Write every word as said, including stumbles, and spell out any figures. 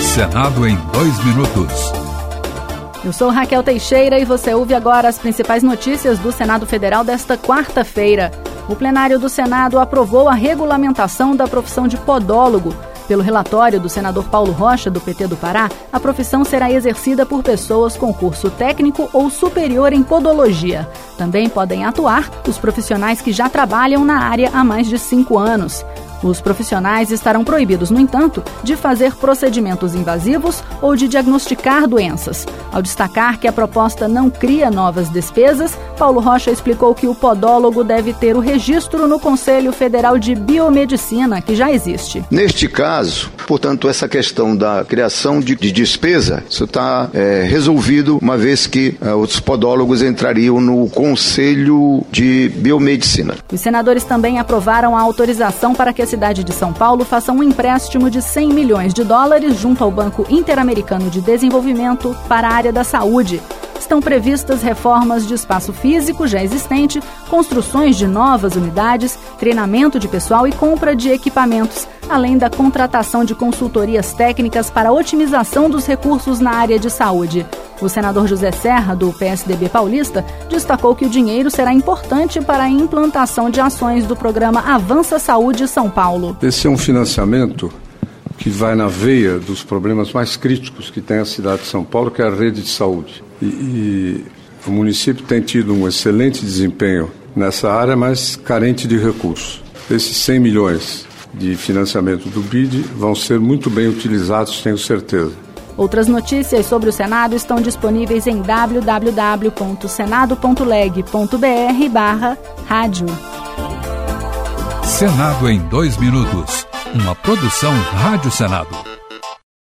Senado em dois minutos. Eu sou Raquel Teixeira e você ouve agora as principais notícias do Senado Federal desta quarta-feira. O plenário do Senado aprovou a regulamentação da profissão de podólogo. Pelo relatório do senador Paulo Rocha, do P T do Pará, a profissão será exercida por pessoas com curso técnico ou superior em podologia. Também podem atuar os profissionais que já trabalham na área há mais de cinco anos. Os profissionais estarão proibidos, no entanto, de fazer procedimentos invasivos ou de diagnosticar doenças. Ao destacar que a proposta não cria novas despesas, Paulo Rocha explicou que o podólogo deve ter o registro no Conselho Federal de Biomedicina, que já existe. Neste caso, portanto, essa questão da criação de, de despesa, isso está é, resolvido, uma vez que é, os podólogos entrariam no Conselho de Biomedicina. Os senadores também aprovaram a autorização para que a cidade de São Paulo faça um empréstimo de cem milhões de dólares junto ao Banco Interamericano de Desenvolvimento para a área da saúde. Estão previstas reformas de espaço físico já existente, construções de novas unidades, treinamento de pessoal e compra de equipamentos, além da contratação de consultorias técnicas para a otimização dos recursos na área de saúde. O senador José Serra, do P S D B paulista, destacou que o dinheiro será importante para a implantação de ações do programa Avança Saúde São Paulo. Esse é um financiamento que vai na veia dos problemas mais críticos que tem a cidade de São Paulo, que é a rede de saúde. E, e o município tem tido um excelente desempenho nessa área, mas carente de recursos. Esses cem milhões de financiamento do B I D vão ser muito bem utilizados, tenho certeza. Outras notícias sobre o Senado estão disponíveis em w w w ponto senado ponto leg ponto b r barra rádio. Senado em dois minutos. Uma produção Rádio Senado.